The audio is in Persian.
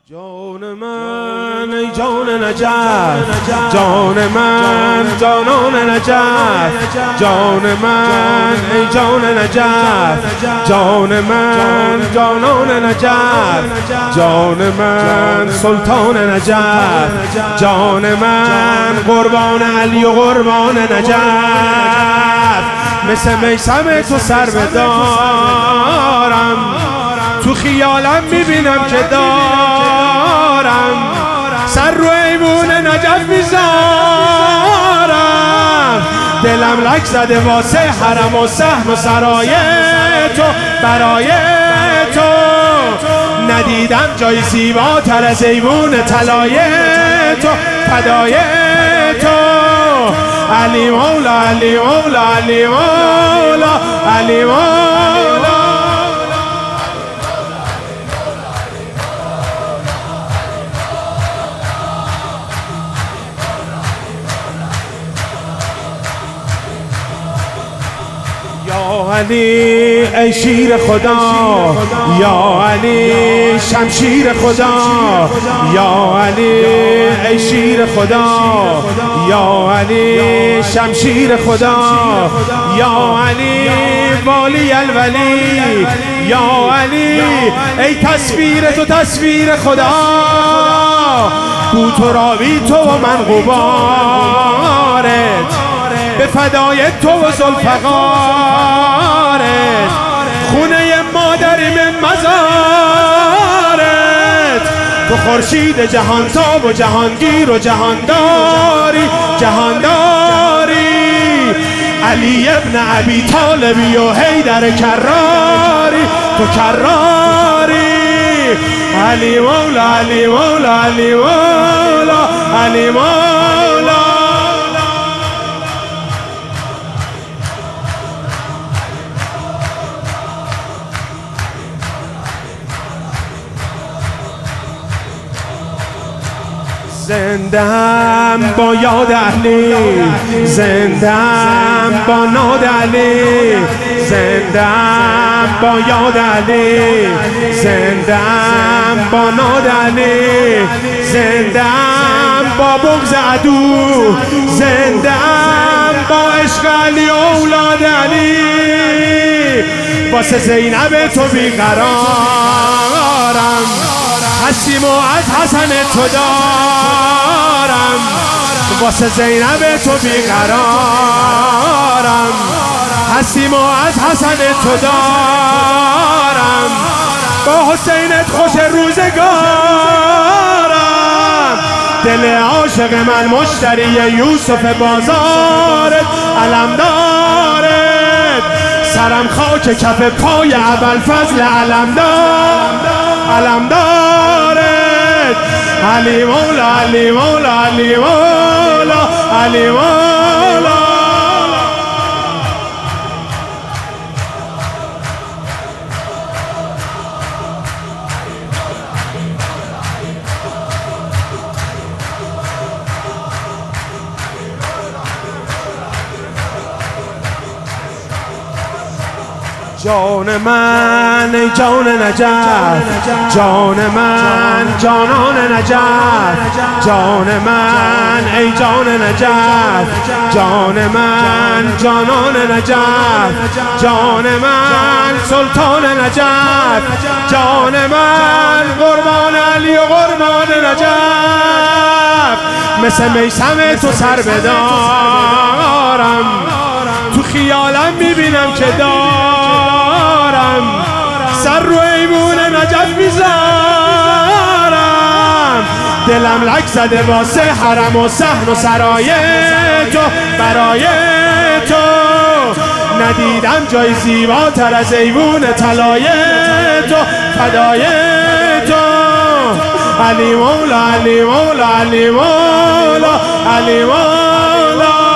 جان من ای جان نجف، جان من جانان نجف، جان من ای جان نجف، جان من جانان نجف، جان من سلطان نجف، جان من قربان علی و قربان نجف. مثل میثم تو سر بدارم، تو خیالم میبینم که دارم سر رو ایوون نجف میذارم. دلم لک زده واسه حرم و صحن و سرای تو، برای تو ندیدم جای زیباتر از ایوون طلای تو، فدای تو. علی مولا علی مولا علی مولا علی مولا. یا علی ای شیر خدا، یا علی شمشیر خدا، یا علی ای شیر خدا، یا علی شمشیر خدا، یا علی والی الولی، یا علی ای تصویر تو تصویر خدا. بو تو راوی تو و من غبارت، به فدای تو و ذوالفقارت، خونه مادریم مزارت. تو خورشید جهان تاب و جهانگیر و جهانداری جهانداری. علی ابن ابی طالبی و حیدر کراری، تو کراری. علی مولا علی مولا علی مولا علی مولا. زندم با یاد علی، زندم با ناد علی، زندم با یاد علی، زندم با ناد علی، زندم با بغض عدو، زندم با عشق علی اولاد علی. واسه زینب تو بیقرارم، هستیم و از حسن تو دارم. واسه زینب تو بیقرارم، هستیم و از حسن تو دارم. با حسینت خوش روزگارم. دل عاشق من مشتری یوسف بازارت، علم دارت. سرم خاک کف پای ابوالفضل علمدار، علمدارت. علی مولا علی مولا علی مولا علی مولا. جان من ای جان نجف، جان من جانان نجف، جان من ای جان نجف، جان من جانان نجف، جان من سلطان نجف، جان من قربان علی و قربان نجف. مثل میثم تو سر بدارم، تو خیالم میبینم که دارم سر رو ایوون نجف میذارم. دلم لک زده واسه حرم و صحن و سرای تو، برای تو ندیدم جای زیباتر از ایوون طلای تو، فدای تو. علی مولا علی مولا علی مولا علی مولا.